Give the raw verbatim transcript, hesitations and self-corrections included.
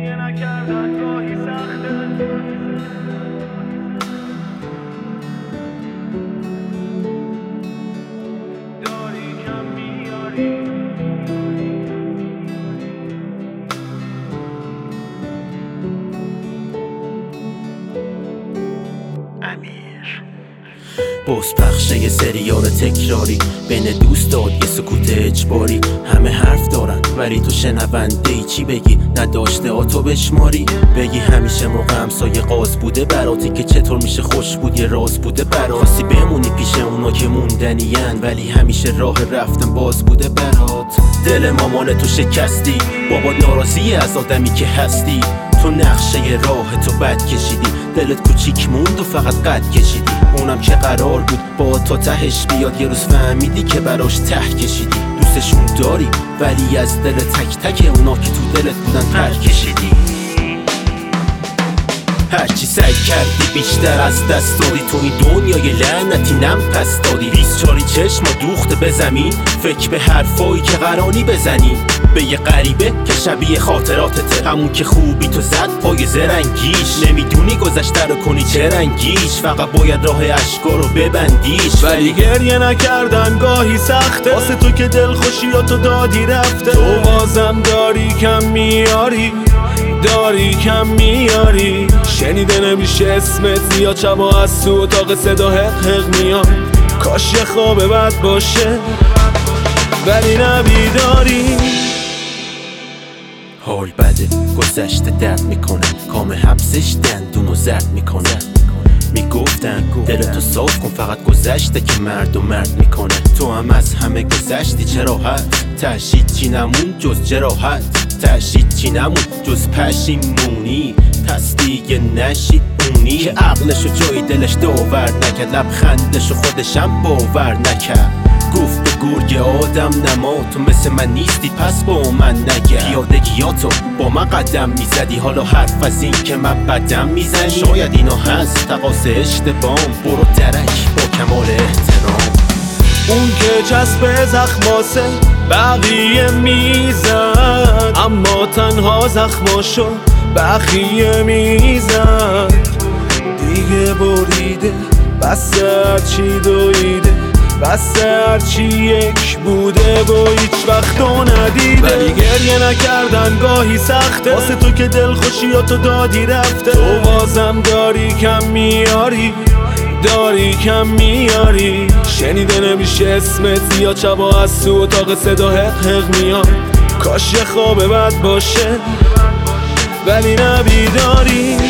گریه نکردن گاهی سخته داری کم میاری بوس پخشه یه سریال تکراری بین دوستات یه سکوت اجباری. همه حرف دارن ولی تو شنونده ای چی بگی؟ نداشته آتو بشماری بگی همیشه موقع همسایه قاز بوده براتی که چطور میشه خوش بود یه راز بوده برات. خواستی بمونی پیش اونا که موندنین ولی همیشه راه رفتن باز بوده برات. دل مامان تو شکستی بابا ناراضی از آدمی که هستی. تو نقشه راه تو بد کشیدی دلت کوچیک موند و فقط قد کشیدی. اونم که قرار بود با تا تهش بیاد یه روز فهمیدی که براش ته کشیدی. دوستشون داری ولی از دل تک تک اونا که تو دلت بودن پر کشیدی. هرچی سعی کردی بیشتر از دست دادی. تو این دنیای لعنتی نم پس دادی. بیست چاری چشم و دوخته به زمین فکر به حرفایی که قرانی بزنی به یه غریبه که شبیه خاطراتته. همون که خوبی تو زد پای زرنگیش. نمیدونی گذشته رو کنی چه رنگیش. فقط باید راه اشکا رو ببندیش. ولی گریه نکردن گاهی سخته واسه تو که دل خوشیاتو دادی رفته. تو بازم داری کم میاری داری کم میاری. شنیده نمیشه اسمت زیاد شبا از تو اتاق صدا حق حق میاد. کاش یه خواب بد باشه ولی نبیداری. حال بده گذشته درد میکنه کام حبسش دندونو زرد میکنه. میگفتن دلتو صاف کن فقط گذشته که مرد و مرد میکنه. تو هم از همه گذشتی چه راحت تشید چی نمون جز جراحت. تشید چی نمون جز پشیمونی. پس دیگه نشی اونی که عقلشو جای دلش داور نکرد. لبخندشو خودشم باور نکرد. گفت به گرگ آدم نما تو مثل من نیستی پس با من نگه. پیادگیاتو با من قدم میزدی حالا حرف از این که من بدم میزنی. شاید اینا هست تقاس اشتبام برو درک با کمال احترام. اون که چسب زخماسه بقیه میزد اما تنها زخماشو بقیه میزد. دیگه بریده بس هرچی دویده بس هرچی یک بوده با هیچ وقت تو ندیده. ولی گریه نکردن گاهی سخته واسه تو که دل خوشیاتو دادی رفته. تو بازم داری کم میاری داری کم میاری. شنیده نمیشه اسمت زیاد شبا از تو اتاق صدا حق حق میاد. کاش یه خواب بد باشه ولی نبیداری.